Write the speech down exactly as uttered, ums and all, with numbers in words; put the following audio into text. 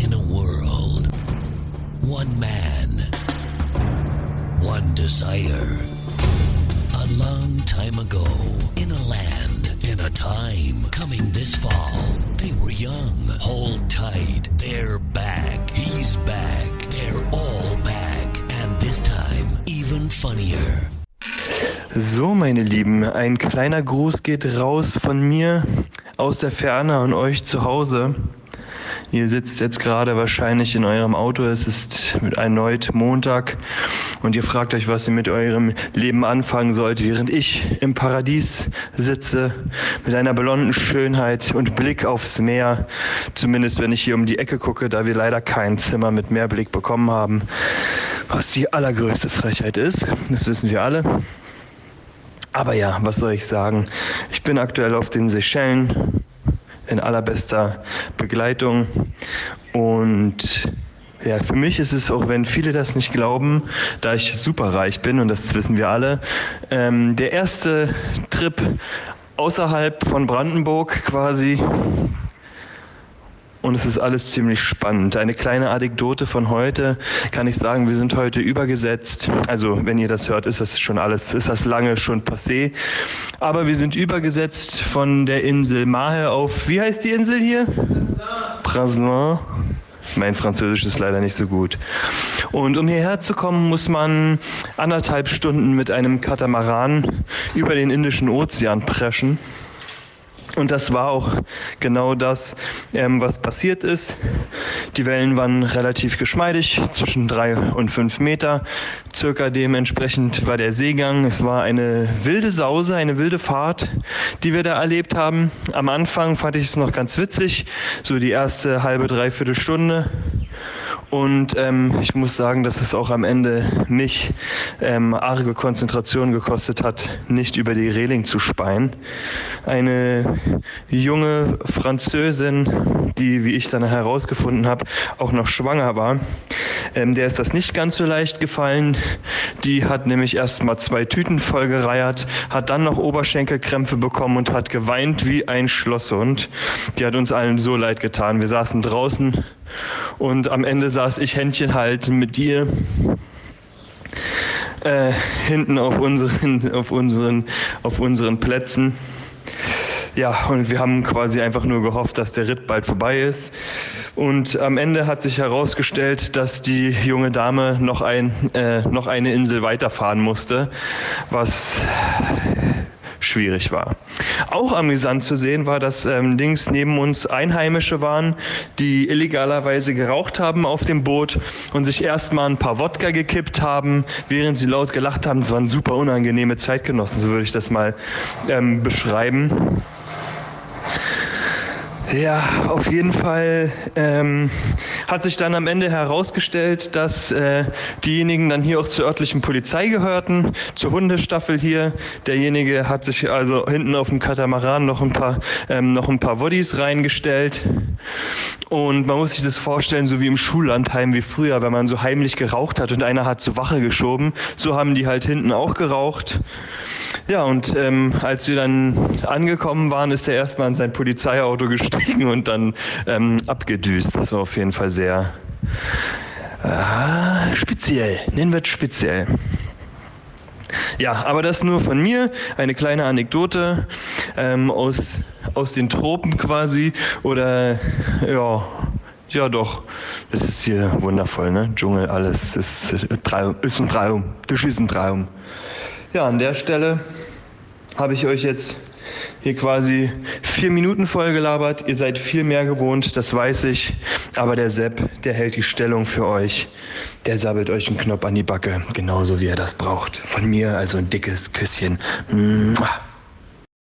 in a world. One man. One desire. A long time ago. In a land. In a time. Coming this fall. They were young. Hold tight. They're back. He's back. They're all back. And this time, even funnier. So, meine Lieben, ein kleiner Gruß geht raus von mir aus der Ferne an euch zu Hause. Ihr sitzt jetzt gerade wahrscheinlich in eurem Auto, es ist erneut Montag und ihr fragt euch, was ihr mit eurem Leben anfangen sollt, während ich im Paradies sitze mit einer blonden Schönheit und Blick aufs Meer, zumindest wenn ich hier um die Ecke gucke, da wir leider kein Zimmer mit Meerblick bekommen haben, was die allergrößte Frechheit ist, das wissen wir alle. Aber ja, was soll ich sagen? Ich bin aktuell auf den Seychellen in allerbester Begleitung und ja, für mich ist es, auch wenn viele das nicht glauben, da ich super reich bin und das wissen wir alle, ähm, der erste Trip außerhalb von Brandenburg quasi. Und es ist alles ziemlich spannend. Eine kleine Anekdote von heute kann ich sagen, wir sind heute übergesetzt. Also wenn ihr das hört, ist das schon alles, ist das lange schon passé. Aber wir sind übergesetzt von der Insel Mahe auf, wie heißt die Insel hier? Praslin. Mein Französisch ist leider nicht so gut. Und um hierher zu kommen, muss man anderthalb Stunden mit einem Katamaran über den Indischen Ozean preschen. Und das war auch genau das, ähm, was passiert ist. Die Wellen waren relativ geschmeidig, zwischen drei und fünf Meter. Circa dementsprechend war der Seegang. Es war eine wilde Sause, eine wilde Fahrt, die wir da erlebt haben. Am Anfang fand ich es noch ganz witzig, so die erste halbe, dreiviertel Stunde. Und ähm, ich muss sagen, dass es auch am Ende mich ähm, arge Konzentration gekostet hat, nicht über die Reling zu speien. Eine junge Französin, die, wie ich dann herausgefunden habe, auch noch schwanger war, ähm, der ist das nicht ganz so leicht gefallen. Die hat nämlich erst mal zwei Tüten vollgereiert, hat dann noch Oberschenkelkrämpfe bekommen und hat geweint wie ein Schlosshund. Die hat uns allen so leid getan. Wir saßen draußen und am Ende saß ich Händchen halten mit dir äh, hinten auf unseren, auf unseren, auf unseren Plätzen. Ja, und wir haben quasi einfach nur gehofft, dass der Ritt bald vorbei ist. Und am Ende hat sich herausgestellt, dass die junge Dame noch, ein, äh, noch eine Insel weiterfahren musste, was schwierig war. Auch amüsant zu sehen war, dass ähm, links neben uns Einheimische waren, die illegalerweise geraucht haben auf dem Boot und sich erstmal ein paar Wodka gekippt haben, während sie laut gelacht haben. Es waren super unangenehme Zeitgenossen, so würde ich das mal ähm, beschreiben. Ja, auf jeden Fall ähm, hat sich dann am Ende herausgestellt, dass äh, diejenigen dann hier auch zur örtlichen Polizei gehörten, zur Hundestaffel hier. Derjenige hat sich also hinten auf dem Katamaran noch ein paar ähm, noch ein paar Woddies reingestellt. Und man muss sich das vorstellen, so wie im Schullandheim wie früher, wenn man so heimlich geraucht hat und einer hat zur Wache geschoben. So haben die halt hinten auch geraucht. Ja, und ähm, als wir dann angekommen waren, ist er erstmal in sein Polizeiauto gestiegen und dann ähm, abgedüst. Das war auf jeden Fall sehr äh, speziell, nennen wir es speziell. Ja, aber das nur von mir, eine kleine Anekdote ähm, aus, aus den Tropen quasi oder ja, ja doch, das ist hier wundervoll, ne? Dschungel, alles ist, Traum, ist ein Traum, das ist ein Traum. Ja, an der Stelle habe ich euch jetzt hier quasi vier Minuten voll gelabert. Ihr seid viel mehr gewohnt, das weiß ich. Aber der Sepp, der hält die Stellung für euch. Der sabbelt euch einen Knopf an die Backe, genauso wie er das braucht. Von mir also ein dickes Küsschen. Mua.